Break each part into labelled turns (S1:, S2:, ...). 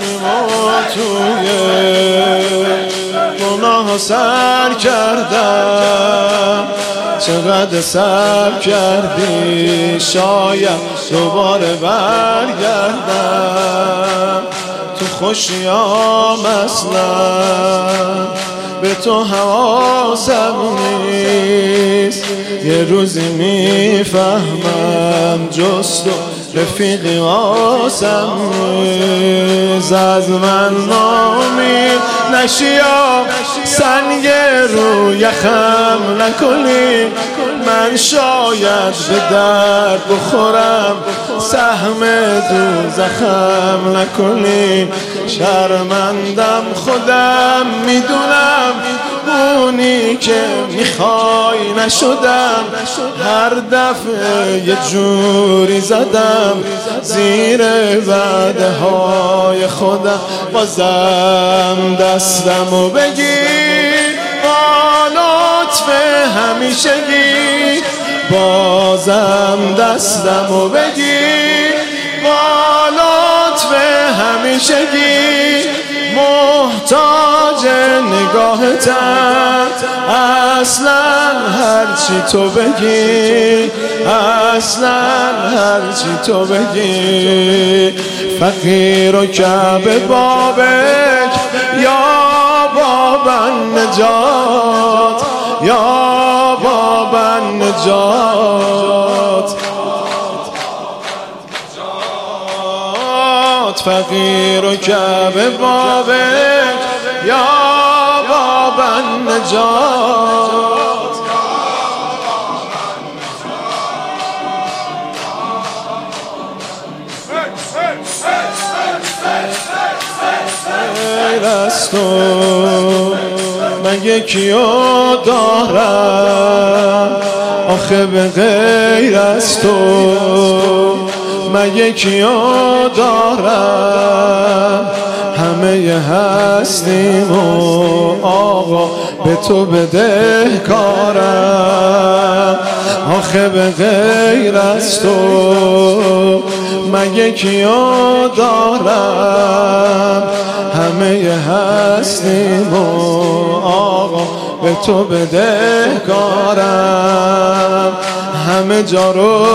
S1: و توی گناه سر کردم. چقدر صبر کردی شاید دوباره برگردم. تو خوشیام اصلا به تو حواسم نیست. یه روزی میفهمم جز تو رفیقی واسم نیست. از من نامید نشیا سنگ رو یخم نکنی. من شاید به درد بخورم سهم دوزخم نکنی. شرمندم خودم میدونم اونی که میخوای نشدم. هر دفعه یه جوری زدم زیر وعده های خودم. بازم دستمو بگیر با لطف همیشگی. بازم دستمو بگیر با لطف همیشگی. محتاج نگاهتم اصلا هرچی تو بگی. اصلا هرچی تو بگی. فقیر و کعبه بابک یا بابا نجات. یا بابا نجات. فقیر و کعبه بابک یا بابا نجات. غیر از تو من یکیو دارم. آخه به غیر از تو من یکیو دارم. همه هستیم و آقا به تو بدهکارم. آخه به غیر از تو من یکیو دارم. همه هستیم و آقا به تو بدهکارم. همه جا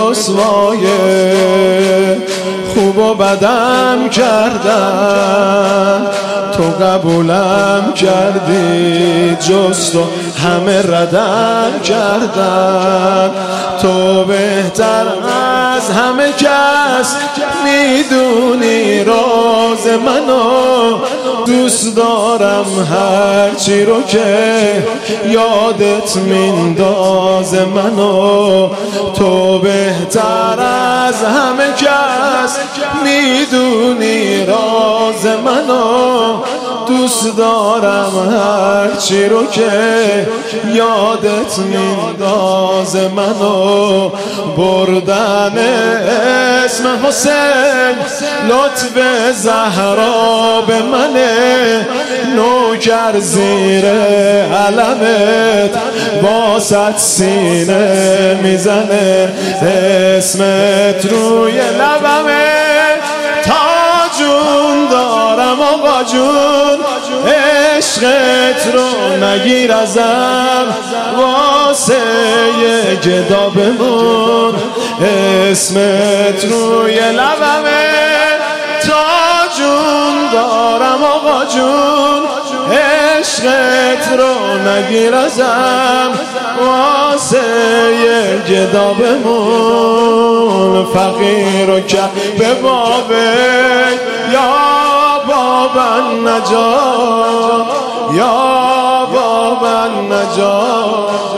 S1: رسوایه خوب و بدم کردن. تو قبولم کردی جز تو همه ردم کردن. تو بهتر از همه کس میدونی راز منو. دوست دارم هرچی رو که یادت مینداز منو. تو بهتر از همه کس میدونی راز منو. دوست دارم هرچی رو که یادت مینداز منو. بردن اسم حسین لطف زهرا به منه. نوکر زیر علمت واسط سینه میزنه. اسمت روی لبمه تا جون دارم آقا جون. عشقت رو نگیر ازم واسه یه گدا بمون. اسمت روی لبمه تا جون دارم آقا جون. عشقت رو نگیر ازم واسه یه گدا بمون. فقیر و کعبه بابک یا بابا نجات. یا بابا نجات.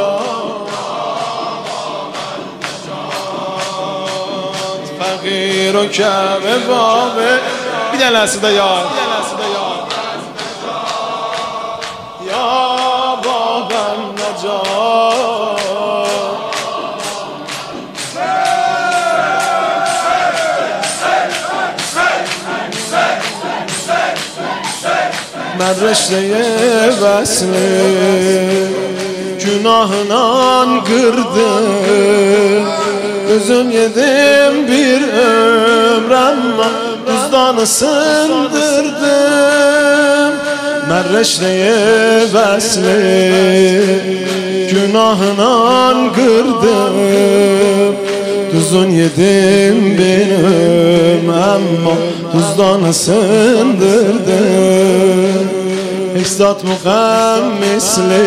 S1: فقیر و کعبه بابک. بیدن لحظه یار. یا بابا نجات. من رشته وصل günahından kırdım. Gözüm yedim bir ömrem var. دوستان sındırdım من رشته وصل günahından kırdım Tuzun yedim benim ama tuzdan sındırdım Esat mukammisli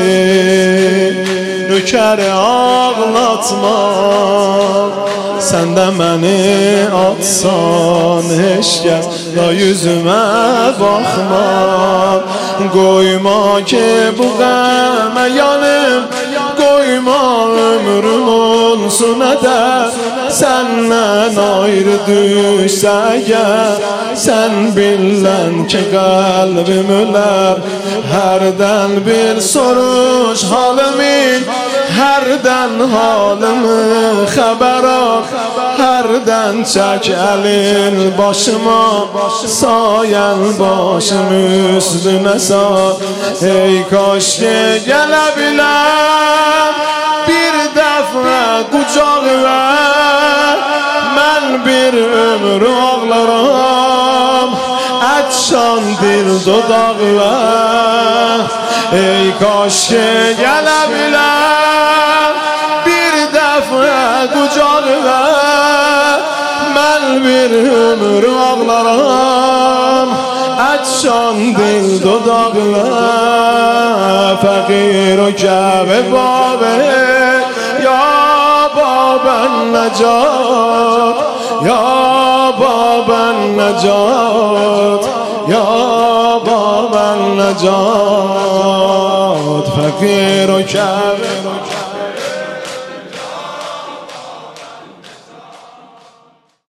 S1: nökeri ağlatma Sen de beni atsan eşkes da yüzüme bakma Koyma ki bu geme yanım Koyma ömrüm olsun eder Senden ayrı düşsək Sen bilen ki kalbim öler Herden bir soruş halimi Herden halimi haber al Herden çek elin başıma Sayen başım üstüne sar Ey kaş ki gelebilem Bir dəfə qucaq ver Mən bir ömür ağlaram Ətşan dil dodaq ver Ey kaş ki gələ biləm Bir dəfə qucaq ver Mən bir ömür ağlaram Ətşan dil dodaq ver Fəqir o kəbə babə Ya baben necat Ya baben necat Ya baben necat Fakir o kâbe